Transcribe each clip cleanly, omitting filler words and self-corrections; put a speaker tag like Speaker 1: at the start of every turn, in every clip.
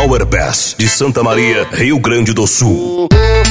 Speaker 1: Power Pass de Santa Maria, Rio Grande do Sul.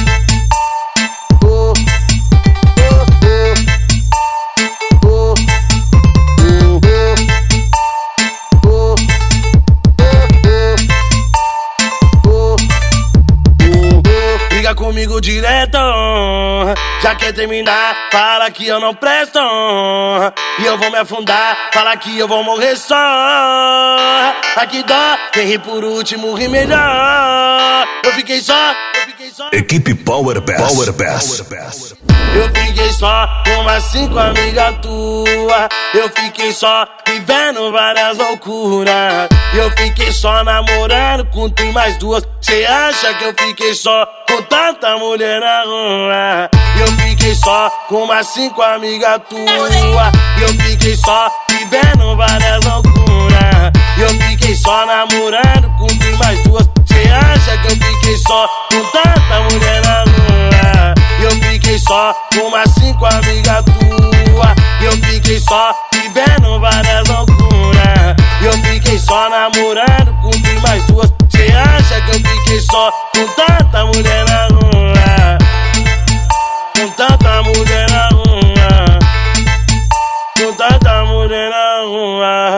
Speaker 2: Comigo direto, já quer terminar, fala que eu não presto, e eu vou me afundar, fala que eu vou morrer só. Aqui dó, quem ri por último ri melhor. Eu fiquei só.
Speaker 1: Equipe Power Pass. Power Pass.
Speaker 2: Eu fiquei só com umas 5 amigas tuas. Eu fiquei só vivendo várias loucuras. Eu fiquei só namorando com tu e mais duas. Cê acha que eu fiquei só com tanta mulher na rua? Eu fiquei só com umas 5 amigas tuas. Eu fiquei só vivendo várias loucuras. Eu fiquei só namorando com tu e mais duas. Cê acha que eu fiquei só com tanta mulher na rua? Eu fiquei só com umas 5 amigas tuas. Eu fiquei só vivendo várias loucuras. Eu fiquei só namorando com tu e mais duas. Cê acha que eu fiquei só com tanta mulher na rua? Com tanta mulher na rua. Com tanta mulher na rua.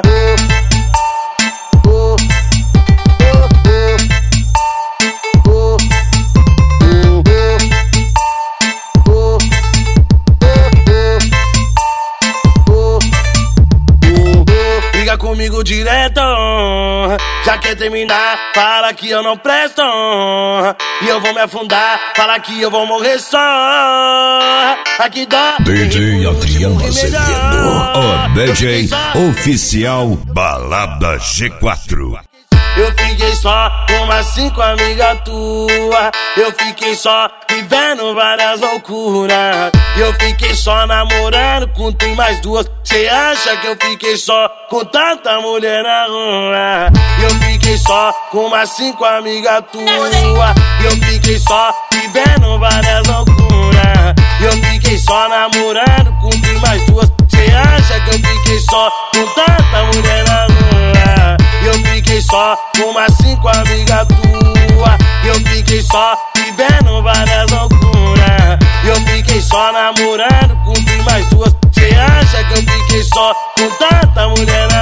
Speaker 2: Comigo direto, já quer terminar, fala que eu não presto, e eu vou me afundar, fala que eu vou morrer só. Aqui dó,
Speaker 1: DJ Adriano Azevedo,
Speaker 3: o DJ oficial Balada G4.
Speaker 2: Eu fiquei só com umas 5 amigas tuas. Eu fiquei só vivendo várias loucuras. Eu fiquei só namorando com tu e mais duas. Cê acha que eu fiquei só com tanta mulher na rua? Eu fiquei só com umas 5 amigas tuas. Eu fiquei só vivendo várias loucuras. Eu fiquei só namorando com tu e mais duas. Cê acha que eu fiquei só com tanta mulher na rua? Eu fiquei só com umas 5 amigas tuas. Eu fiquei só vivendo várias loucuras. Eu fiquei só namorando com tu e mais duas. Cê acha que eu fiquei só com tanta mulher na